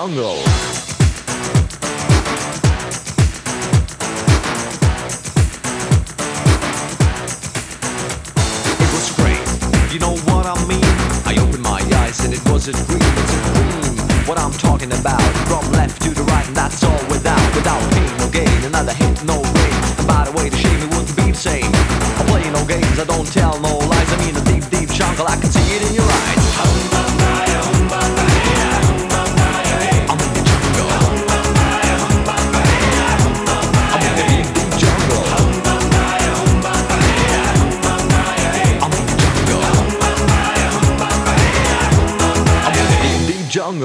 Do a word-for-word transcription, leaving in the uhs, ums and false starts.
jungle. It was great, you know what I mean? I opened my eyes and it was a dream, it's a dream. What I'm talking about, from left to the right and that's all without, without pain or gain, another hit, no